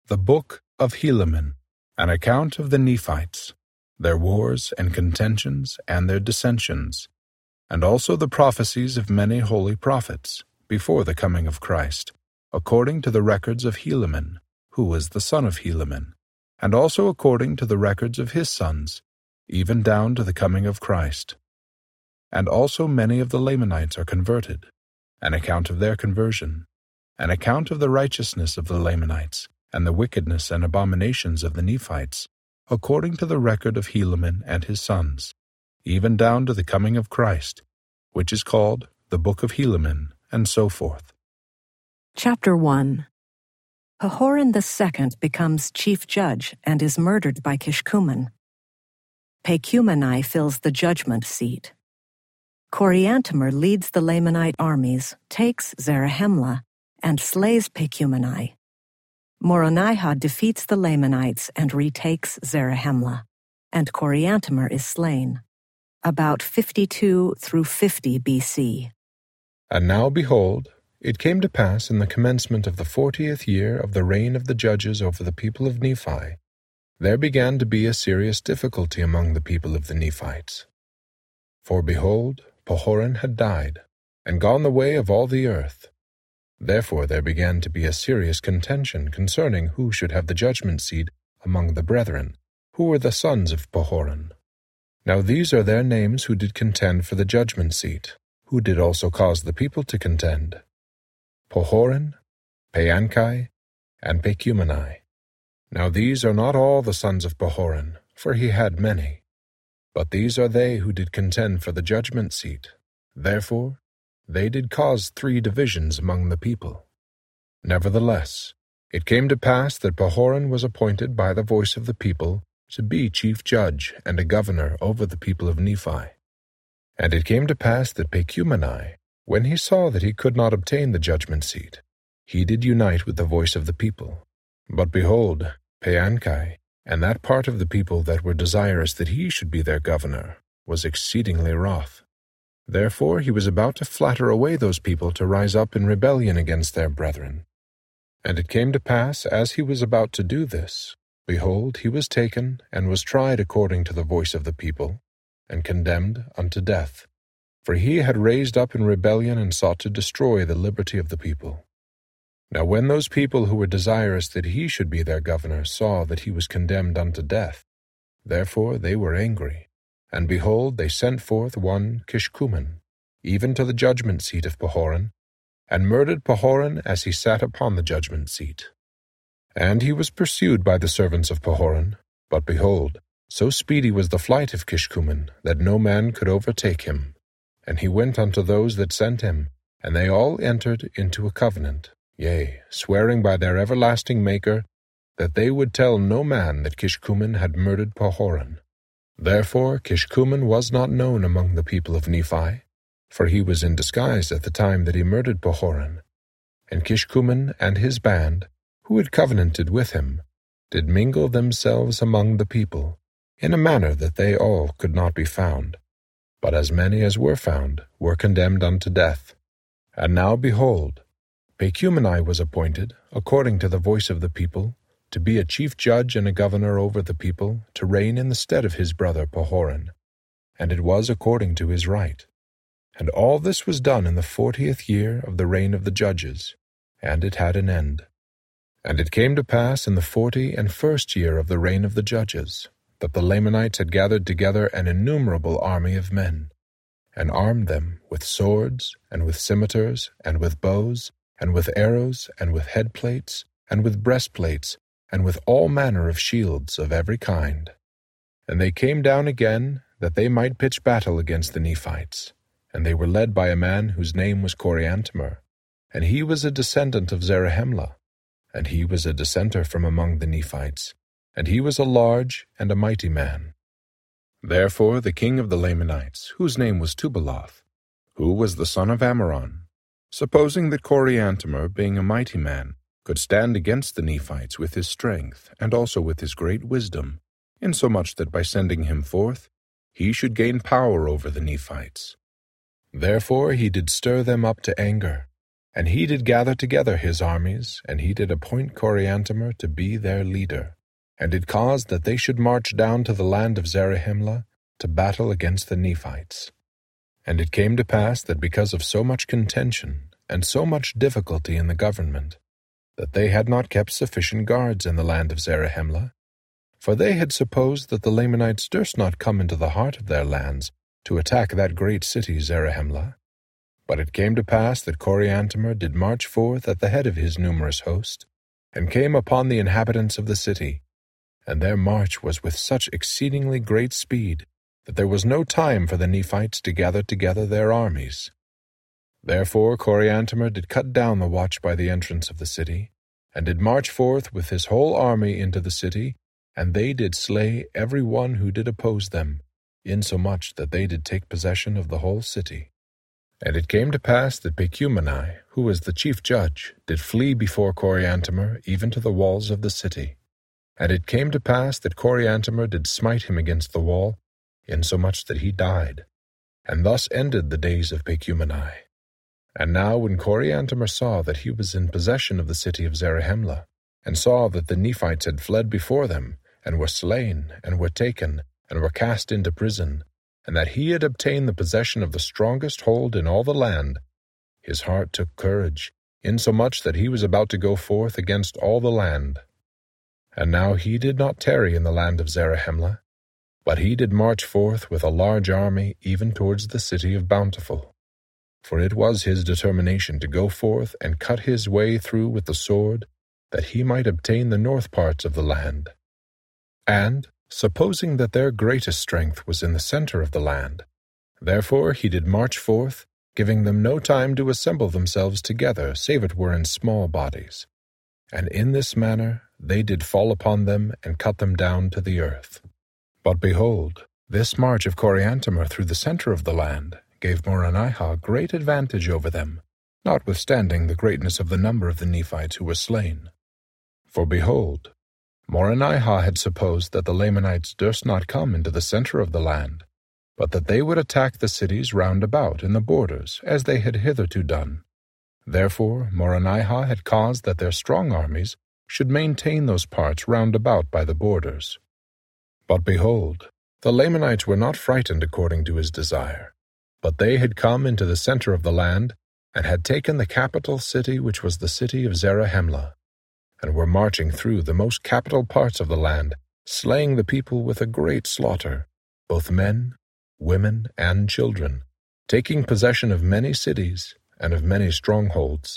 The Book of Helaman, an account of the Nephites, their wars and contentions and their dissensions, and also the prophecies of many holy prophets before the coming of Christ, according to the records of Helaman, who was the son of Helaman, and also according to the records of his sons, even down to the coming of Christ. And also many of the Lamanites are converted, an account of their conversion, an account of the righteousness of the Lamanites, and the wickedness and abominations of the Nephites, according to the record of Helaman and his sons, even down to the coming of Christ, which is called the Book of Helaman, and so forth. Chapter 1. Pahoran II becomes chief judge and is murdered by Kishkumen. Pechumeni fills the judgment seat. Coriantumr leads the Lamanite armies, takes Zarahemla, and slays Pechumeni. Moronihah defeats the Lamanites and retakes Zarahemla, and Coriantumr is slain. About 52 through 50 BC. And now behold, it came to pass in the commencement of the 40th year of the reign of the judges over the people of Nephi, there began to be a serious difficulty among the people of the Nephites. For behold, Pahoran had died, and gone the way of all the earth. Therefore there began to be a serious contention concerning who should have the judgment seat among the brethren, who were the sons of Pahoran. Now these are their names who did contend for the judgment seat, who did also cause the people to contend: Pahoran, Paanchi, and Pechumeni. Now these are not all the sons of Pahoran, for he had many. But these are they who did contend for the judgment seat. Therefore they did cause 3 divisions among the people. Nevertheless, it came to pass that Pahoran was appointed by the voice of the people to be chief judge and a governor over the people of Nephi. And it came to pass that Pechumeni, when he saw that he could not obtain the judgment seat, he did unite with the voice of the people. But behold, Paanchi, and that part of the people that were desirous that he should be their governor, was exceedingly wroth. Therefore he was about to flatter away those people to rise up in rebellion against their brethren. And it came to pass, as he was about to do this, behold, he was taken, and was tried according to the voice of the people, and condemned unto death. For he had raised up in rebellion and sought to destroy the liberty of the people. Now when those people who were desirous that he should be their governor saw that he was condemned unto death, therefore they were angry. And behold, they sent forth one Kishkumen, even to the judgment seat of Pahoran, and murdered Pahoran as he sat upon the judgment seat. And he was pursued by the servants of Pahoran, but behold, so speedy was the flight of Kishkumen that no man could overtake him. And he went unto those that sent him, and they all entered into a covenant, yea, swearing by their everlasting Maker, that they would tell no man that Kishkumen had murdered Pahoran. Therefore Kishkumen was not known among the people of Nephi, for he was in disguise at the time that he murdered Pahoran. And Kishkumen and his band, who had covenanted with him, did mingle themselves among the people, in a manner that they all could not be found. But as many as were found were condemned unto death. And now behold, Pechumeni was appointed, according to the voice of the people, to be a chief judge and a governor over the people, to reign in the stead of his brother Pahoran. And it was according to his right. And all this was done in the 40th year of the reign of the judges, and it had an end. And it came to pass in the 41st year of the reign of the judges, that the Lamanites had gathered together an innumerable army of men, and armed them with swords, and with scimitars, and with bows, and with arrows, and with headplates, and with breastplates, and with all manner of shields of every kind. And they came down again, that they might pitch battle against the Nephites. And they were led by a man whose name was Coriantumr, and he was a descendant of Zarahemla, and he was a dissenter from among the Nephites, and he was a large and a mighty man. Therefore the king of the Lamanites, whose name was Tubaloth, who was the son of Ammoron, supposing that Coriantumr, being a mighty man, could stand against the Nephites with his strength, and also with his great wisdom, insomuch that by sending him forth, he should gain power over the Nephites. Therefore he did stir them up to anger, And he did gather together his armies, and he did appoint Coriantumr to be their leader, and did cause that they should march down to the land of Zarahemla to battle against the Nephites. And it came to pass that because of so much contention and so much difficulty in the government, that they had not kept sufficient guards in the land of Zarahemla, for they had supposed that the Lamanites durst not come into the heart of their lands to attack that great city Zarahemla. But it came to pass that Coriantumr did march forth at the head of his numerous host, and came upon the inhabitants of the city, and their march was with such exceedingly great speed, that there was no time for the Nephites to gather together their armies. Therefore Coriantumr did cut down the watch by the entrance of the city, and did march forth with his whole army into the city, and they did slay every one who did oppose them, insomuch that they did take possession of the whole city. And it came to pass that Pechumeni, who was the chief judge, did flee before Coriantumr even to the walls of the city. And it came to pass that Coriantumr did smite him against the wall, insomuch that he died. And thus ended the days of Pechumeni. And now when Coriantumr saw that he was in possession of the city of Zarahemla, and saw that the Nephites had fled before them, and were slain, and were taken, and were cast into prison, and that he had obtained the possession of the strongest hold in all the land, his heart took courage, insomuch that he was about to go forth against all the land. And now he did not tarry in the land of Zarahemla, but he did march forth with a large army even towards the city of Bountiful. For it was his determination to go forth and cut his way through with the sword, that he might obtain the north parts of the land. And, supposing that their greatest strength was in the center of the land, therefore he did march forth, giving them no time to assemble themselves together, save it were in small bodies. And in this manner they did fall upon them and cut them down to the earth. But behold, this march of Coriantumr through the center of the land gave Moronihah great advantage over them, notwithstanding the greatness of the number of the Nephites who were slain. For behold, Moronihah had supposed that the Lamanites durst not come into the center of the land, but that they would attack the cities round about in the borders, as they had hitherto done. Therefore Moronihah had caused that their strong armies should maintain those parts round about by the borders. But behold, the Lamanites were not frightened according to his desire, but they had come into the center of the land, and had taken the capital city, which was the city of Zarahemla, and were marching through the most capital parts of the land, slaying the people with a great slaughter, both men, women, and children, taking possession of many cities and of many strongholds.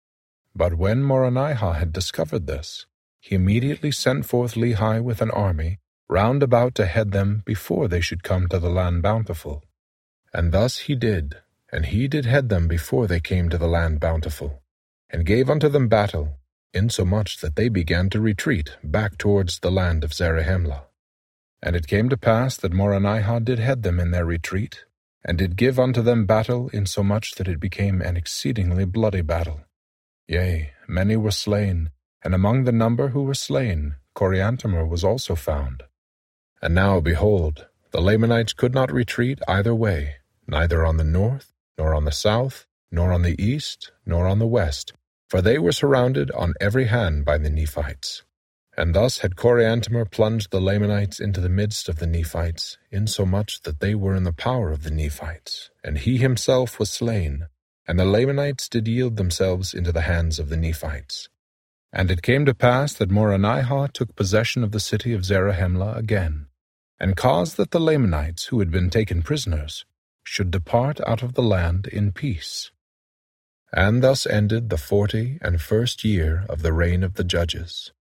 But when Moronihah had discovered this, he immediately sent forth Lehi with an army round about to head them before they should come to the land Bountiful. And thus he did, and he did head them before they came to the land Bountiful, and gave unto them battle, insomuch that they began to retreat back towards the land of Zarahemla. And it came to pass that Moronihah did head them in their retreat, and did give unto them battle, insomuch that it became an exceedingly bloody battle. Yea, many were slain, and among the number who were slain, Coriantumr was also found. And now, behold, the Lamanites could not retreat either way, neither on the north, nor on the south, nor on the east, nor on the west, for they were surrounded on every hand by the Nephites. And thus had Coriantumr plunged the Lamanites into the midst of the Nephites, insomuch that they were in the power of the Nephites, and he himself was slain, and the Lamanites did yield themselves into the hands of the Nephites. And it came to pass that Moronihah took possession of the city of Zarahemla again, and caused that the Lamanites, who had been taken prisoners, should depart out of the land in peace. And thus ended the 41st year of the reign of the judges.